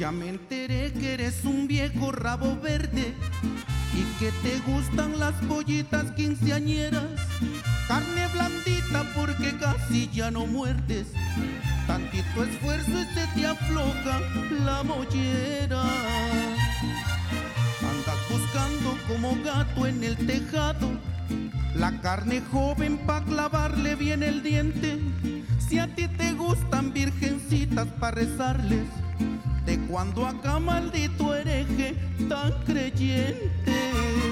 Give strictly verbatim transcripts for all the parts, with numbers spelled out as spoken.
Ya me enteré que eres un viejo rabo verde y que te gustan las pollitas quinceañeras. Carne blandita porque casi ya no muerdes. Tantito esfuerzo y se te afloja la mollera. Andas buscando como gato en el tejado la carne joven pa' clavarle bien el diente. Si a ti te gustan virgencitas pa' rezarles, ¿de cuando acá, maldito hereje tan creyente?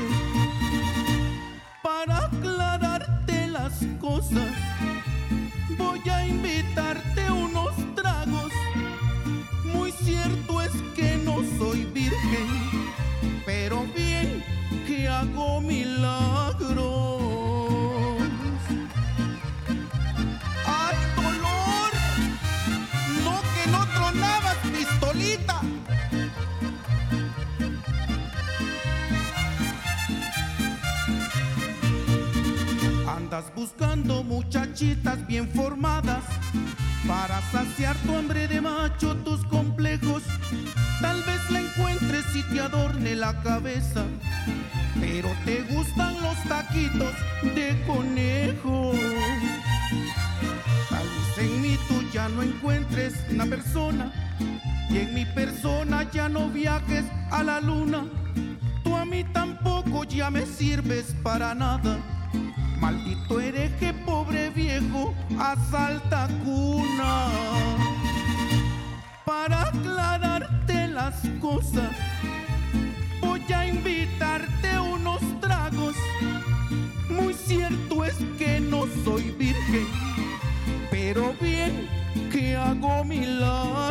Para aclararte las cosas, voy a invitarte unos tragos. Muy cierto es que no soy virgen, pero bien que hago milagros. ¡Ay, dolor! ¡No, que no tronabas, pistolita! Andas buscando muchachitas bien formadas para saciar tu hambre de macho, tus complejos. Tal vez la encuentres y te adorne la cabeza, pero te gustan los taquitos de conejo. Tal vez en mí tú ya no encuentres una persona y en mi persona ya no viajes a la luna. Tú a mí tampoco ya me sirves para nada. Maldito hereje, pobre viejo, asalta cuna. Para aclararte las cosas, voy a invitarte unos tragos. Muy cierto es que no soy virgen, pero bien que hago milagros.